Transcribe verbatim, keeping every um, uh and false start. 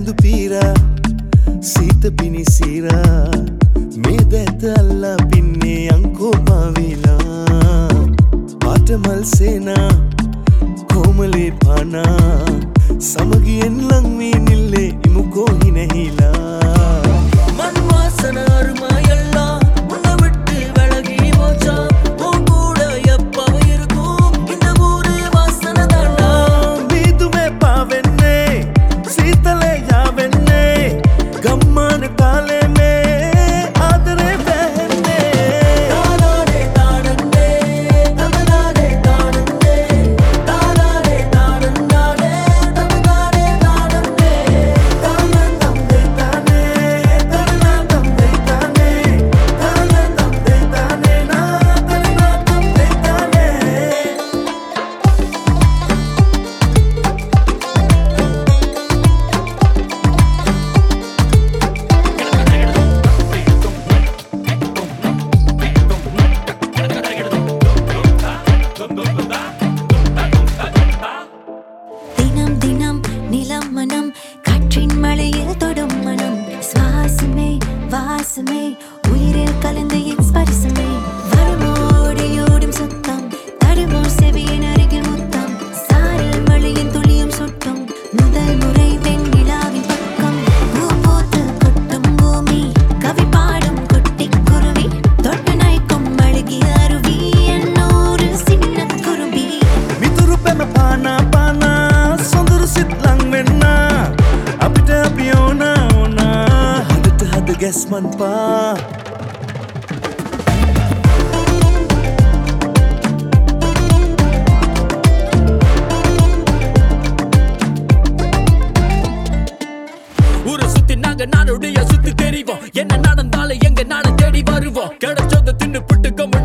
ඇඳු පීරා සීත පිනිසීරා මේ දැත අල්ලා පින්නේ අංකෝ පාවිලා පාටමල් සේනා කොමලේ පානා සමගියෙන් ලං වී නිල්ලේ ඉමුකෝ හිනහිලා මන් වාසන අරුමයල්ලා உன்னை விட்டு விலகி போச்சா உன் கூட எப்பவும் இருக்கும் இந்த ஊரு வாசனை தானா மீதுமே பாவென்னே சீத்தலே யாவென்னே கம்மான காலே மே ஆதரே பहने தானாரே தானந்தே தமனாரே தானந்தே தானாரே தானந்தானே தமனாரே தானந்தே தானந்தம் தேதானே தரணாதம் தேதானே தானந்தம் தேதானே நா தரணாதம் தேதானே தினம் தினம் நிலம் மனம் காற்றின் மழையில் தொடும் மனம் சுவாசமே வாசமே உயிரில் கலந்து என் ஸ்பரிசமே வருமோடியோடும் சுத்தம் தடுமோ செவியின் அருகில் முத்தம் சாரல் மழையின் துளியும் சுட்டும் முதல் முறை வெண்ணிலாவின் பக்கம் பூ பூத்து கொட்டும் பூமி கவி பாடும் குட்டி குருவி தொட்டு நைக்கும் அழகிய அருவி என்னோரு சின்ன குருவி මිතුරු පැම පානා පානා සොඳුරු සිත් ලං වෙන්නා අපිට අපි ඕනා ඕනා හදට හද ගැස්මන් පා ஊரை சுத்தி நாங்க நாடுடைய சுத்தி தெரிவோம் என்ன நடந்தாலும் எங்க நாட தேடி வருவோம் கிடைச்சத தின்னு பிட்டு கம்பு